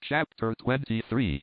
Chapter 23.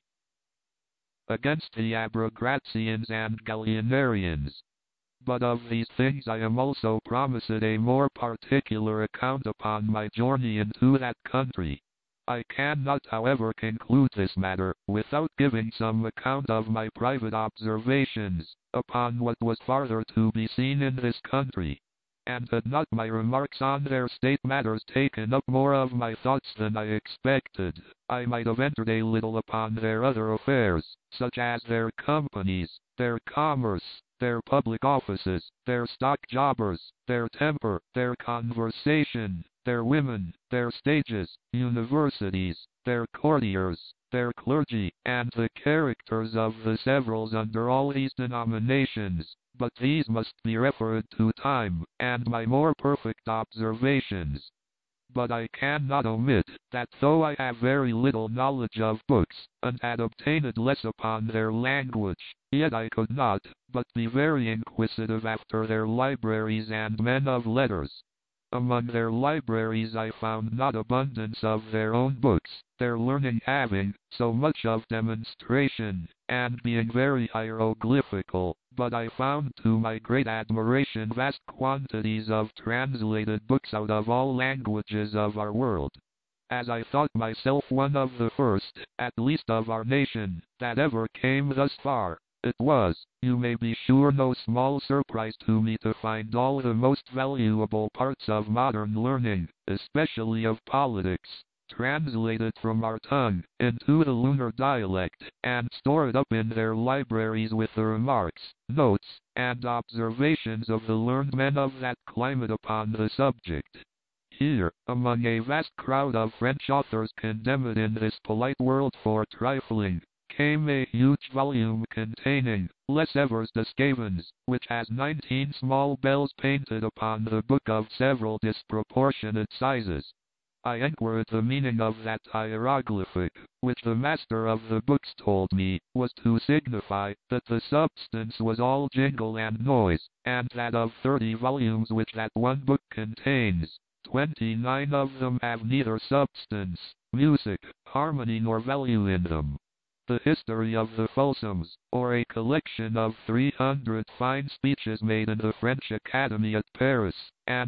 Against the Abrograzians and Gallienarians. But of these things I am also promised a more particular account upon my journey into that country. I cannot, however, conclude this matter without giving some account of my private observations upon what was farther to be seen in this country. And had not my remarks on their state matters taken up more of my thoughts than I expected, I might have entered a little upon their other affairs, such as their companies, their commerce, their public offices, their stock jobbers, their temper, their conversation, their women, their stages, universities, their courtiers, their clergy, and the characters of the severals under all these denominations. But these must be referred to time, and my more perfect observations. But I cannot omit, that though I have very little knowledge of books, and had obtained less upon their language, yet I could not but be very inquisitive after their libraries and men of letters. Among their libraries I found not abundance of their own books, their learning having so much of demonstration, and being very hieroglyphical, but I found to my great admiration vast quantities of translated books out of all languages of our world. As I thought myself one of the first, at least of our nation, that ever came thus far, it was, you may be sure, no small surprise to me to find all the most valuable parts of modern learning, especially of politics, translated from our tongue into the lunar dialect, and stored up in their libraries with the remarks, notes, and observations of the learned men of that climate upon the subject. Here, among a vast crowd of French authors condemned in this polite world for trifling, came a huge volume containing Les Œuvres d'Escavans, which has 19 small bells painted upon the book of several disproportionate sizes. I inquired the meaning of that hieroglyphic, which the master of the books told me was to signify that the substance was all jingle and noise, and that of 30 volumes which that one book contains, 29 of them have neither substance, music, harmony nor value in them. The History of the Fulsums, or a collection of 300 fine speeches made in the French Academy at Paris, and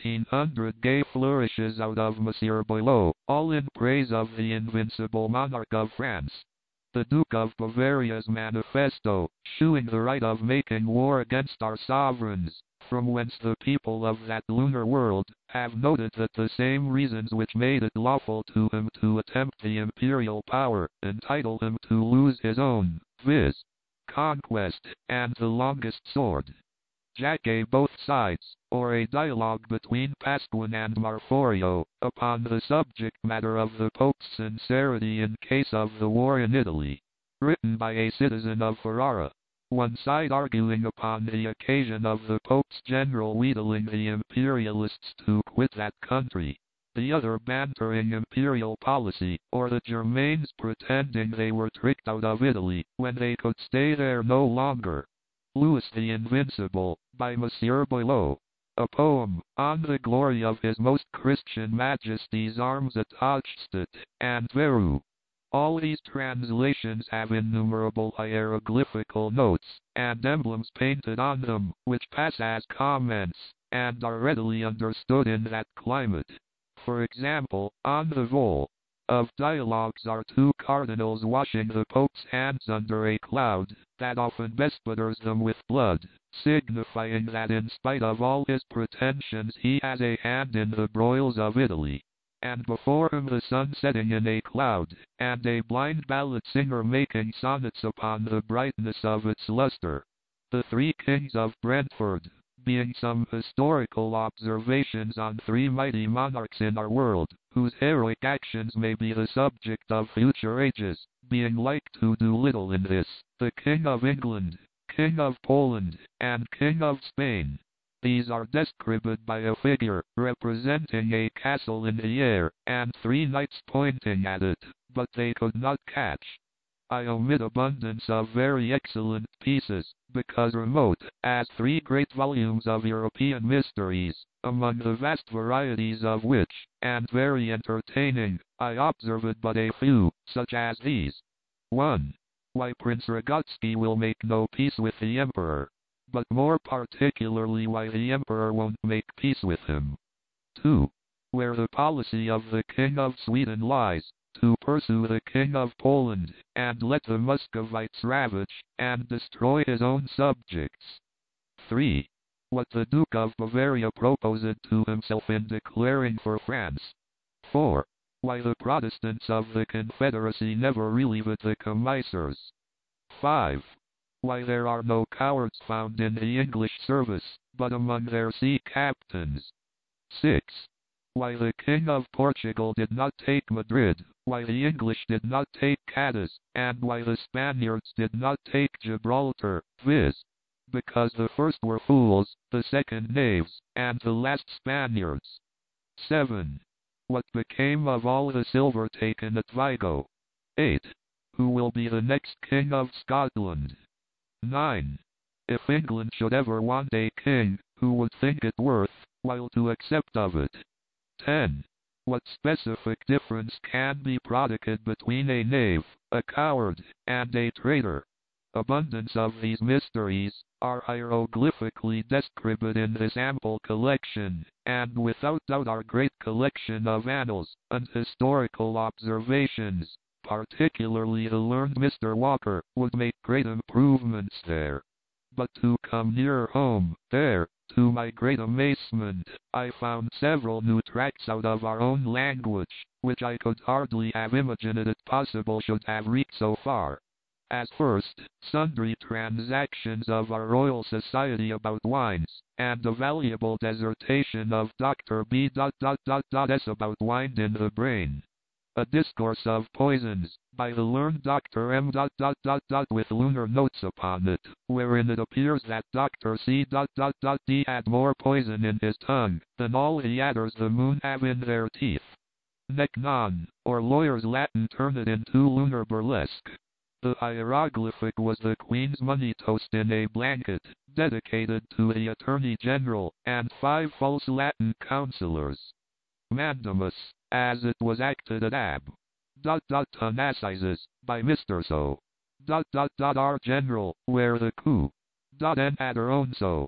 1500 gay flourishes out of Monsieur Boileau, all in praise of the invincible monarch of France. The Duke of Bavaria's manifesto, shewing the right of making war against our sovereigns, from whence the people of that lunar world have noted that the same reasons which made it lawful to him to attempt the imperial power entitle him to lose his own, viz., conquest, and the longest sword. Jacques both sides, or a dialogue between Pasquin and Marforio, upon the subject matter of the Pope's sincerity in case of the war in Italy, written by a citizen of Ferrara. One side arguing upon the occasion of the Pope's general wheedling the imperialists to quit that country, the other bantering imperial policy, or the Germains pretending they were tricked out of Italy when they could stay there no longer. Louis the Invincible, by Monsieur Boileau. A poem on the glory of His Most Christian Majesty's arms at Hochstadt and Veru. All these translations have innumerable hieroglyphical notes and emblems painted on them, which pass as comments, and are readily understood in that climate. For example, on the Vol. of dialogues are 2 cardinals washing the Pope's hands under a cloud that often bespatters them with blood, signifying that in spite of all his pretensions he has a hand in the broils of Italy. And before him the sun setting in a cloud, and a blind ballad singer making sonnets upon the brightness of its luster. The 3 kings of Brentford, being some historical observations on 3 mighty monarchs in our world, whose heroic actions may be the subject of future ages, being like to do little in this, the King of England, King of Poland, and King of Spain. These are described by a figure representing a castle in the air, and 3 knights pointing at it, but they could not catch. I omit abundance of very excellent pieces, because remote, as 3 great volumes of European mysteries, among the vast varieties of which, and very entertaining, I observed but a few, such as these. 1. Why Prince Rogotsky will make no peace with the Emperor, but more particularly why the Emperor won't make peace with him. 2. Where the policy of the King of Sweden lies, to pursue the King of Poland, and let the Muscovites ravage and destroy his own subjects. 3. What the Duke of Bavaria proposed to himself in declaring for France. 4. Why the Protestants of the Confederacy never relieved the Commissars. 5. Why there are no cowards found in the English service, but among their sea captains. 6. Why the King of Portugal did not take Madrid, why the English did not take Cadiz, and why the Spaniards did not take Gibraltar, viz. Because the first were fools, the second knaves, and the last Spaniards. 7. What became of all the silver taken at Vigo? 8. Who will be the next King of Scotland? 9. If England should ever want a king, who would think it worth while to accept of it? 10. What specific difference can be prodicated between a knave, a coward, and a traitor? Abundance of these mysteries are hieroglyphically described in this ample collection, and without doubt our great collection of annals and historical observations, particularly the learned Mr. Walker, would make great improvements there. But to come nearer home, there, to my great amazement, I found several new tracts out of our own language, which I could hardly have imagined it possible should have reached so far. As first, sundry transactions of our Royal Society about wines, and a valuable dissertation of Dr. B.S. about wine in the brain. A discourse of poisons, by the learned Dr. M. with lunar notes upon it, wherein it appears that Dr. C.D. had more poison in his tongue, than all the adders the moon have in their teeth. Nec non, or lawyer's Latin turned into lunar burlesque. The hieroglyphic was the Queen's money toast in a blanket, dedicated to the Attorney General, and 5 false Latin councillors. Mandamus, as it was acted at Ab. Assizes, by Mr. So. Our General, where the coup. N had her own so.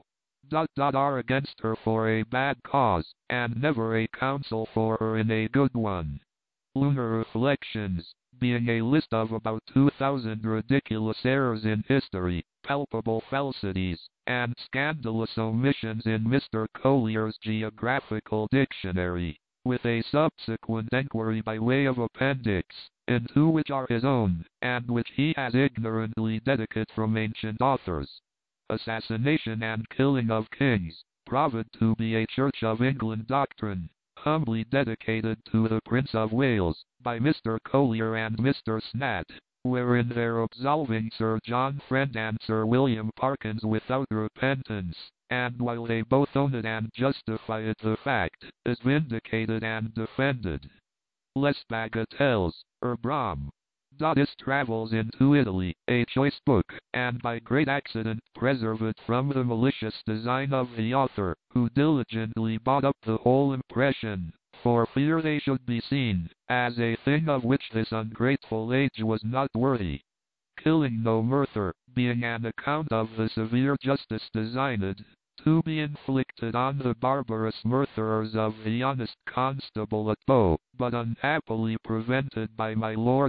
R against her for a bad cause, and never a counsel for her in a good one. Lunar Reflections, being a list of about 2,000 ridiculous errors in history, palpable falsities, and scandalous omissions in Mr. Collier's Geographical Dictionary, with a subsequent enquiry by way of appendix, into which are his own, and which he has ignorantly dedicated from ancient authors. Assassination and killing of kings, proved to be a Church of England doctrine, humbly dedicated to the Prince of Wales, by Mr. Collier and Mr. Snat, wherein they're absolving Sir John Friend and Sir William Parkins without repentance, and while they both own it and justify it, the fact is vindicated and defended. Les Bagatelles, Bram. His Travels into Italy, a choice book, and by great accident preserved from the malicious design of the author, who diligently bought up the whole impression, for fear they should be seen as a thing of which this ungrateful age was not worthy. Killing no Murther, being an account of the severe justice designed to be inflicted on the barbarous murderers of the honest constable at Bow, but unhappily prevented by my Lord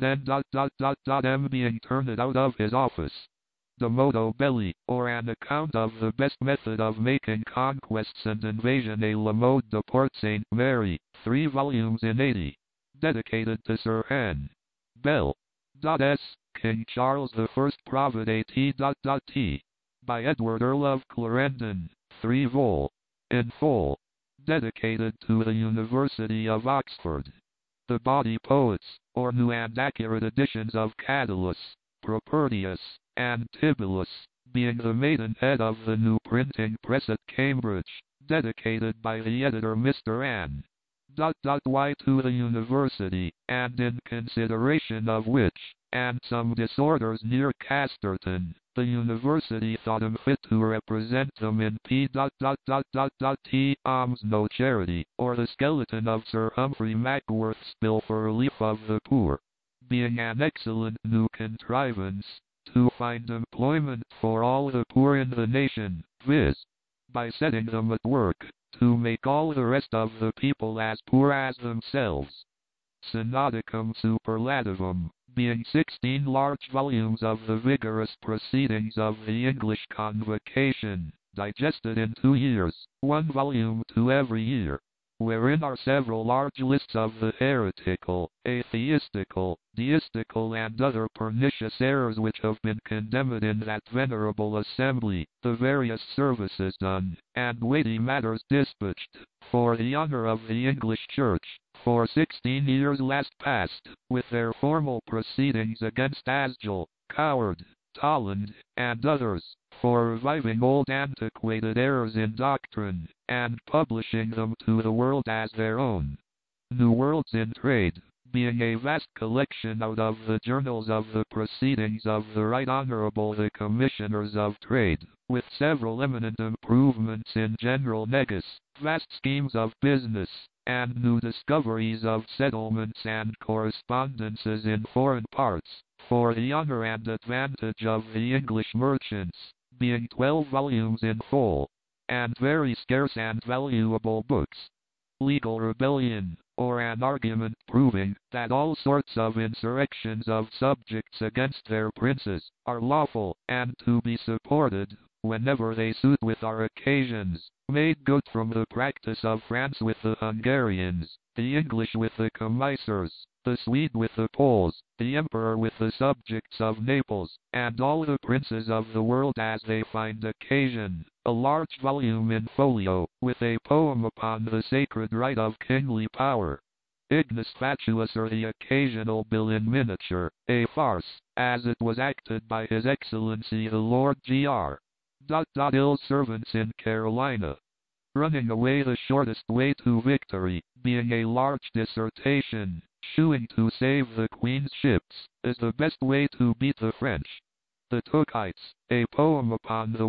N. being turned out of his office. De Modo Belli, or an account of the best method of making conquests and invasion a La Mode de Port Saint Mary, 3 volumes in 80. Dedicated to Sir N. Bell. S. King Charles I Providate T. By Edward Earl of Clarendon, 3 vol. In full. Dedicated to the University of Oxford. The Body Poets, or new and accurate editions of Catullus, Propertius, and Tibullus, being the maidenhead of the new printing press at Cambridge, dedicated by the editor Mr. Ann. Y to the University, and in consideration of which, and some disorders near Casterton, the University thought him fit to represent them in P. Alms No Charity, or the skeleton of Sir Humphrey Mackworth's bill for relief of the poor. being an excellent new contrivance to find employment for all the poor in the nation, viz., by setting them at work to make all the rest of the people as poor as themselves. Synodicum Superlativum, being 16 large volumes of the vigorous proceedings of the English Convocation, digested in 2 years, 1 volume to every year, wherein are several large lists of the heretical, atheistical, deistical and other pernicious errors which have been condemned in that venerable assembly, the various services done, and weighty matters dispatched, for the honor of the English Church, for 16 years last past, with their formal proceedings against Asgill, Coward, Toland, and others, for reviving old antiquated errors in doctrine, and publishing them to the world as their own. New Worlds in Trade, being a vast collection out of the journals of the proceedings of the Right Honourable the Commissioners of Trade, with several eminent improvements in general negus, vast schemes of business, and new discoveries of settlements and correspondences in foreign parts, for the honour and advantage of the English merchants, being 12 volumes in full, and very scarce and valuable books. Legal Rebellion, or an argument proving that all sorts of insurrections of subjects against their princes are lawful and to be supported whenever they suit with our occasions, made good from the practice of France with the Hungarians, the English with the Commissars, the Swede with the Poles, the Emperor with the subjects of Naples, and all the princes of the world as they find occasion, a large volume in folio, with a poem upon the sacred right of kingly power. Ignis Fatuus, or the occasional bill in miniature, a farce, as it was acted by His Excellency the Lord Gr. Ill servants in Carolina. Running away the shortest way to victory, being a large dissertation, shewing to save the Queen's ships, is the best way to beat the French. The Tookites, a poem upon the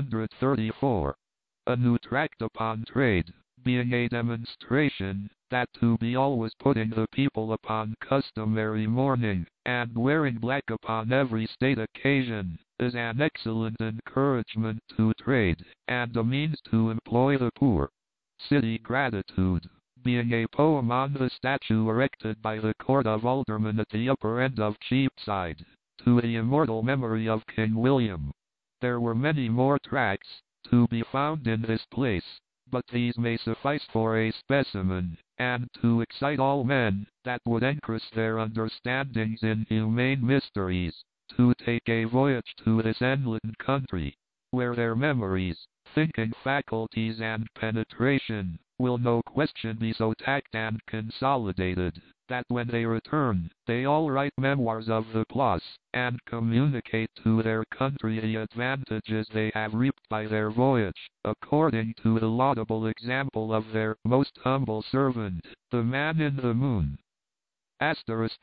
134. A new tract upon trade, being a demonstration that to be always putting the people upon customary mourning, and wearing black upon every state occasion, is an excellent encouragement to trade, and a means to employ the poor. City Gratitude, being a poem on the statue erected by the Court of Aldermen at the upper end of Cheapside, to the immortal memory of King William. There were many more tracts to be found in this place, but these may suffice for a specimen, and to excite all men that would increase their understandings in humane mysteries, to take a voyage to this enlightened country, where their memories, thinking faculties and penetration, will no question be so tact and consolidated, that when they return, they all write memoirs of the place, and communicate to their country the advantages they have reaped by their voyage, according to the laudable example of their most humble servant, the Man in the Moon. Asterisk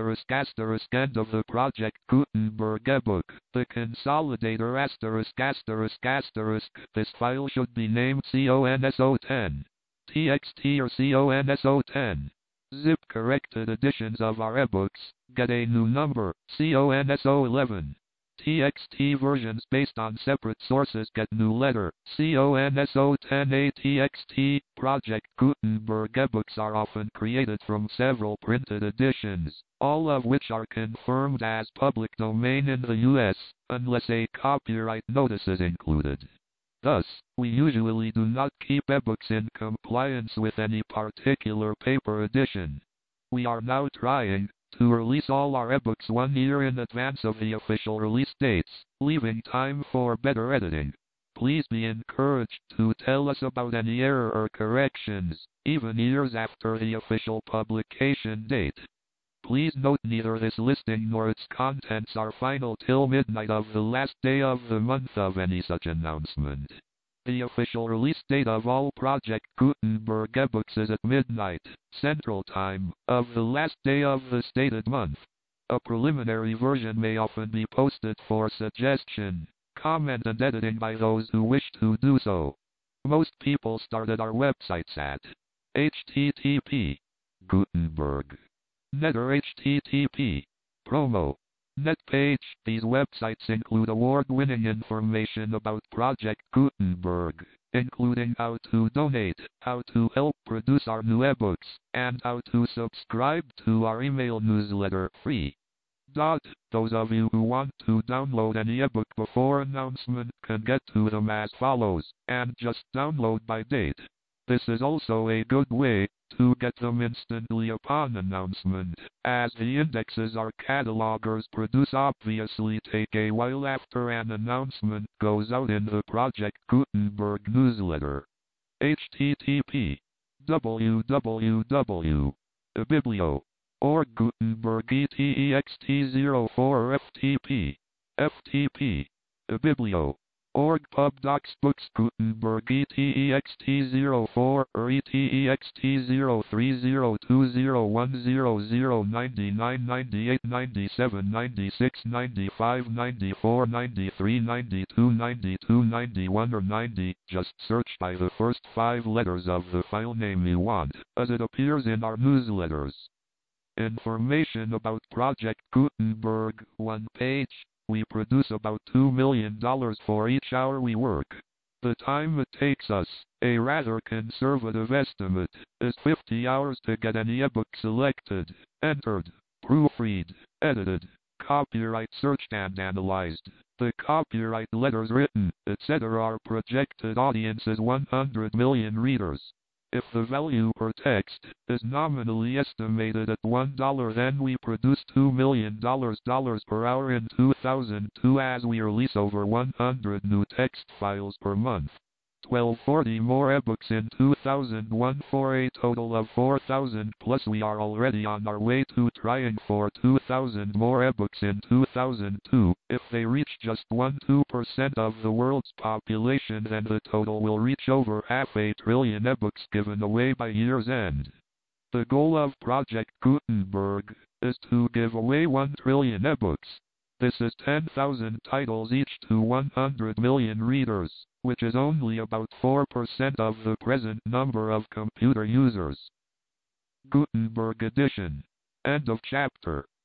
end of the Project Gutenberg eBook, the consolidator asterisk. This file should be named CONSO10, TXT or CONSO10. Zip corrected editions of our ebooks get a new number, CONSO11. TXT versions based on separate sources get new letter, CONSO10A. TXT. Project Gutenberg ebooks are often created from several printed editions, all of which are confirmed as public domain in the U.S., unless a copyright notice is included. Thus, we usually do not keep ebooks in compliance with any particular paper edition. We are now trying to release all our ebooks 1 year in advance of the official release dates, leaving time for better editing. Please be encouraged to tell us about any error or corrections, even years after the official publication date. Please note neither this listing nor its contents are final till midnight of the last day of the month of any such announcement. The official release date of all Project Gutenberg ebooks is at midnight, Central Time, of the last day of the stated month. A preliminary version may often be posted for suggestion, comment and editing by those who wish to do so. Most people started our websites at http:// Gutenberg Netter HTTP. Promo. Net page. These websites include award-winning information about Project Gutenberg, including how to donate, how to help produce our new ebooks, and how to subscribe to our email newsletter free. Those of you who want to download any ebook before announcement can get to them as follows, and just download by date. This is also a good way to get them instantly upon announcement, as the indexes our catalogers produce obviously take a while after an announcement goes out in the Project Gutenberg newsletter. http www.biblio.org Gutenberg ETEXT04 FTP Biblio. Org Pub Docs Books Gutenberg ETEXT04 or ETEXT03020100999896959493929291 or 90. Just search by the first 5 letters of the file name you want, as it appears in our newsletters. Information about Project Gutenberg. 1 page. We produce about $2 million for each hour we work. The time it takes us, a rather conservative estimate, is 50 hours to get any ebook selected, entered, proofread, edited, copyright searched and analyzed. The copyright letters written, etc. Our projected audience is 100 million readers. If the value per text is nominally estimated at $1, then we produce $2 million per hour in 2002 as we release over 100 new text files per month. 1240 more ebooks in 2001 for a total of 4,000 plus. We are already on our way to trying for 2,000 more ebooks in 2002. If they reach just 1-2% of the world's population, then the total will reach over 500 billion ebooks given away by year's end. The goal of Project Gutenberg is to give away 1 trillion ebooks. This is 10,000 titles each to 100 million readers, which is only about 4% of the present number of computer users. Gutenberg Edition. End of chapter.